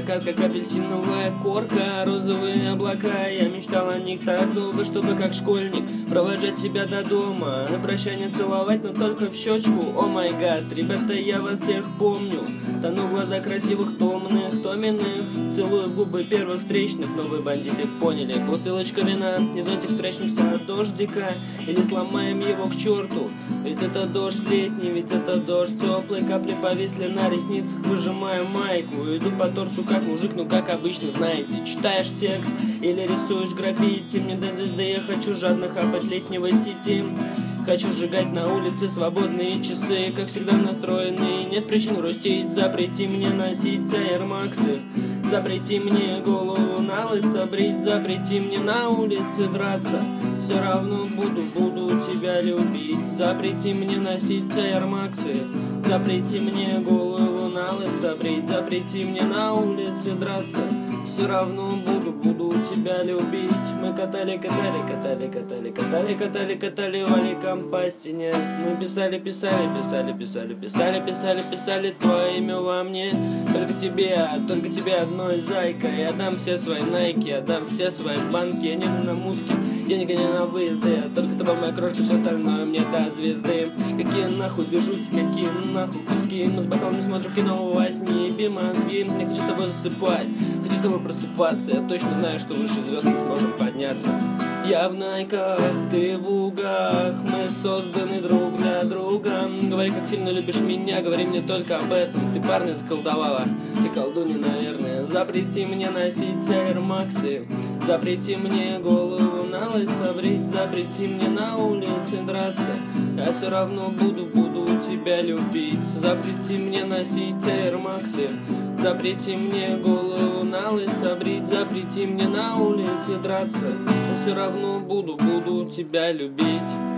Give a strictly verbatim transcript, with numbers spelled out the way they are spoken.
закат, как апельсиновая корка, розовые облака. Я мечтал о них так долго, чтобы как школьник провожать тебя до дома, на прощание целовать, но только в щечку. О май гад, ребята, я вас всех помню. Тону в глаза красивых, томных, томенных, целую в губы первых встречных. Но вы, бандиты, поняли, бутылочка вина и зонтик, спрячемся от дождика или сломаем его к черту. Ведь это дождь летний, ведь это дождь теплый. Капли повисли на ресницах, выжимаю майку. Иду по торсу как мужик, ну как обычно, знаете. Читаешь текст или рисуешь граффити. Мне до звезды, я хочу жадно хапать летнего сети. Хочу сжигать на улице свободные часы, как всегда настроенные. Нет причин грустить, запрети мне носить аэрмаксы. Запрети мне голову на лысо брить, запрети мне на улице драться. Все равно буду, буду тебя любить. Запрети мне носить аэрмаксы. Запрети мне голову на лысо брить, запрети мне на улице драться. Все равно буду, буду тебя любить. Мы катали, катали, катали, катали, катали, катали, катали валиком по стене. Мы писали, писали, писали, писали, писали, писали, писали твое имя во мне. Только тебе, только тебе одной, зайка. Я дам все свои найки, я дам все свои банки. Я не на мутки, денег не на выезды. Только с тобой моя крошка, все остальное мне до звезды. Какие нахуй движухи, какие нахуй куски. Мы с бокалами смотрим кино во сне, еби мозги. Я хочу с тобой засыпать, хочу с тобой просыпаться. Я точно знаю, что выше звезд мы сможем подняться. Я в найках, ты в угах. Мы созданы друг для друга. Говори, как сильно любишь меня, говори мне только об этом. Ты парня заколдовала, ты колдунья, наверное. Запрети мне носить аэрмаксы. Запрети мне голову на лысо брить. Запрети мне на улице драться. Я все равно буду, буду тебя любить. Запрети мне носить аэрмаксы. Запрети мне голову на лысо брить. Запрети мне на улице драться. Я все равно буду, буду тебя любить.